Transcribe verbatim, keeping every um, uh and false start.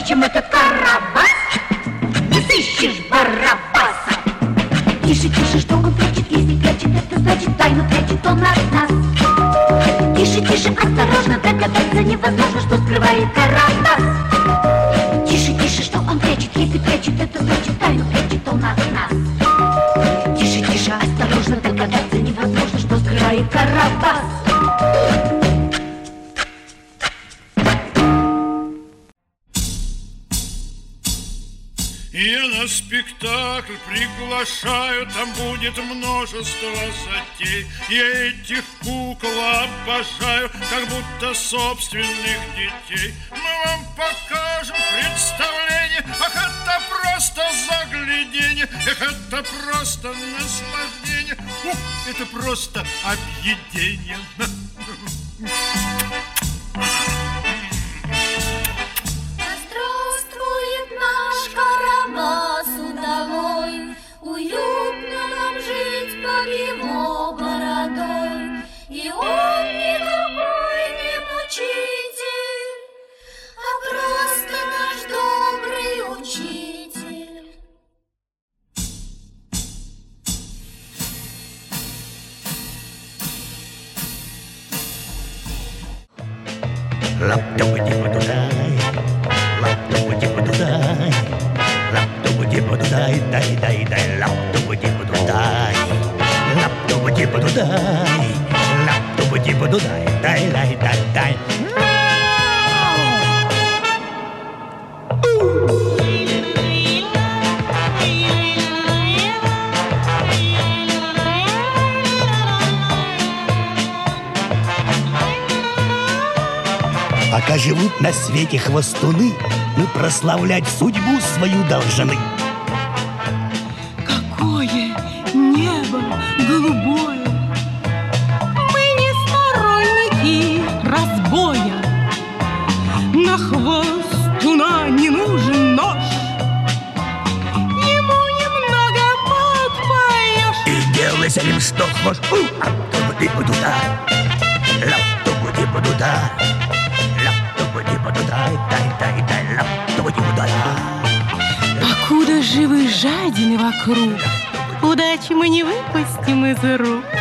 чем этот карабас. Не сыщешь Барабаса. Тише, тише, что он прячет, если прячет, это значит тайну прячет он от нас. Тише, тише, осторожно, догадаться невозможно, что скрывает Карабас. Тише, тише, что он прячет, если прячет, это значит тайну прячет он от нас. Тише, тише, осторожно, догадаться невозможно, что скрывает Карабас. Я на спектакль приглашаю, там будет множество затей. Я этих кукол обожаю, как будто собственных детей. Мы вам покажем представление, ах, это просто загляденье, эх, это просто наслаждение, ух, это просто объедение. Карабасу долой, уютно нам жить под его бородой. И он никакой не мучитель, а просто наш добрый учитель. Лап-тупа-типа-тудай, лап-тупа-типа-тудай, лап-тупа-типа-тудай, дай-дай-дай, лап-тупа-типа-тудай, лап-тупа-типа-тудай, лап-тупа-типа-тудай, дай-дай-дай-дай. Пока живут на свете хвостуны, мы прославлять судьбу свою должны. Какое небо голубое! Мы не сторонники разбоя. На хвостуна не нужен нож, ему немного подпоешь. И делай с ним что хочешь. Лап-тупа-типа-туда, лап-тупа-типа-туда, лап-тупа-типа-туда, дай-дай-дай, лап-тупа-типа-туда. Покуда живы жадины вокруг, удачи мы не выпустим из рук.